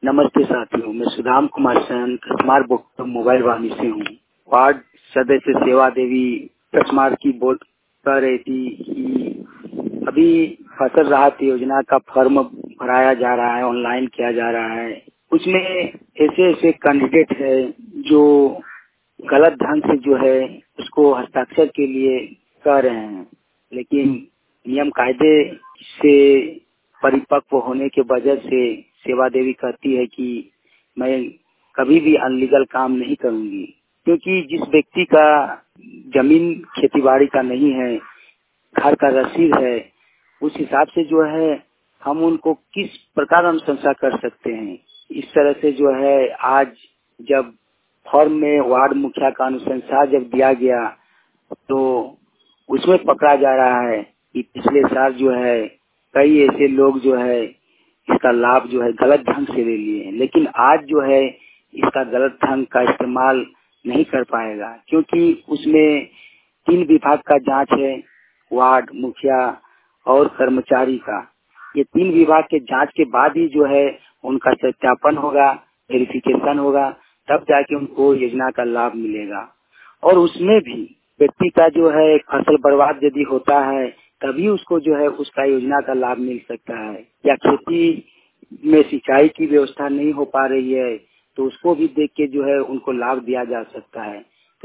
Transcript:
नमस्ते साथियों, मैं सुदाम कुमार सेन कसमार बोक्तो मोबाइल वाणी से हूँ। वार्ड सदस्य सेवा देवी कसमार की बोल कर रही थी कि अभी फसल राहत योजना का फॉर्म भराया जा रहा है, ऑनलाइन किया जा रहा है। उसमें ऐसे ऐसे कैंडिडेट है जो गलत ढंग से जो है उसको हस्ताक्षर के लिए कह रहे हैं, लेकिन नियम कायदे से परिपक्व होने के वजह से सेवा देवी कहती है कि मैं कभी भी अनलीगल काम नहीं करूंगी, क्योंकि जिस व्यक्ति का जमीन खेतीबाड़ी का नहीं है, घर का रसीद है, उस हिसाब से जो है हम उनको किस प्रकार अनुशंसा कर सकते हैं। इस तरह से जो है आज जब फॉर्म में वार्ड मुखिया का अनुशंसा जब दिया गया तो उसमें पकड़ा जा रहा है कि पिछले साल जो है कई ऐसे लोग जो है इसका लाभ जो है गलत ढंग से ले लिए, लेकिन आज जो है इसका गलत ढंग का इस्तेमाल नहीं कर पाएगा, क्योंकि उसमें 3 विभाग का जांच है, वार्ड मुखिया और कर्मचारी का। ये 3 विभाग के जांच के बाद ही जो है उनका सत्यापन होगा, वेरिफिकेशन होगा, तब जाके उनको योजना का लाभ मिलेगा। और उसमें भी व्यक्ति का जो है फसल बर्बाद यदि होता है तभी उसको जो है उसका योजना का लाभ मिल सकता है, या खेती में सिंचाई की व्यवस्था नहीं हो पा रही है तो उसको भी देख के जो है उनको लाभ दिया जा सकता है।